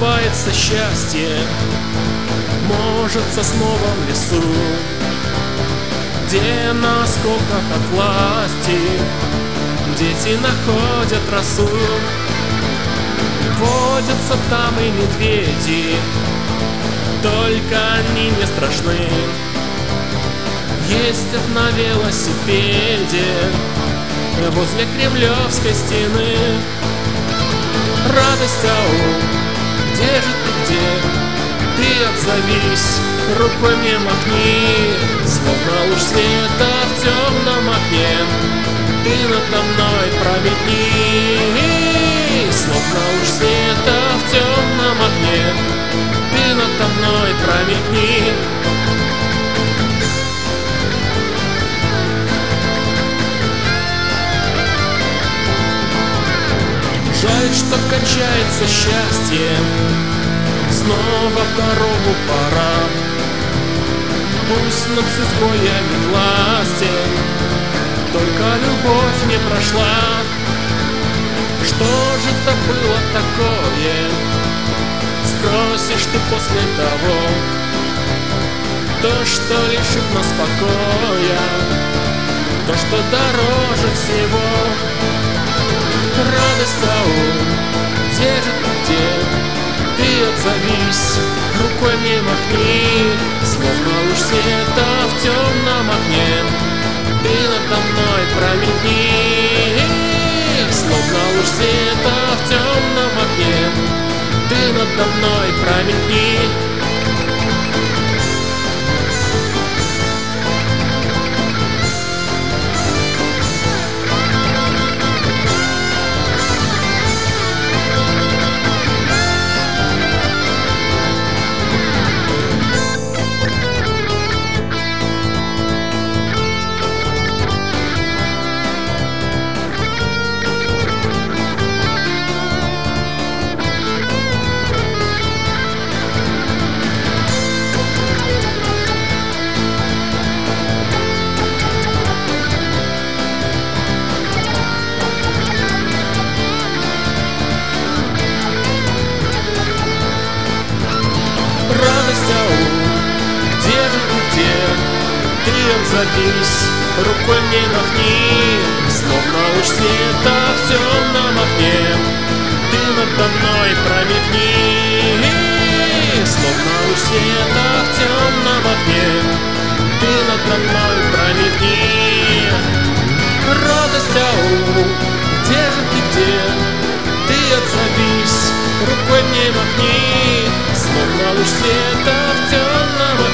просыпается счастье, может, в сосновом лесу, где на осколках от власти дети находят росу. Водятся там и медведи, только они не страшны. Ездят на велосипеде возле Кремлевской стены. Радость, ау, где же ты, где? Ты отзовись, рукой мне махни, словно луч света в темном окне. Ты надо мной промелькни, словно луч света в темном окне. Ты надо мной промелькни. Жаль, что кончается счастье, снова в дорогу пора. Пусть над изгоями власти только любовь не прошла. Что же это было такое, спросишь ты после того, то, что лишит нас покоя, то, что дороже всего. Радость, ау, где же ты, где? Ты отзовись, рукой мне махни, словно луч света в темном окне. Ты надо мной промелькни, словно луч света в темном окне. Ты надо мной промелькни. Где же ты, где? Ты отзовись, рукой мне махни, словно луч света в темном окне. Ты надо мной промелькни, словно луч света в темном окне. Ты надо мной промелькни. Радость, ау, где же ты, где? Ты отзовись, рукой мне махни, словно луч света в темном окне.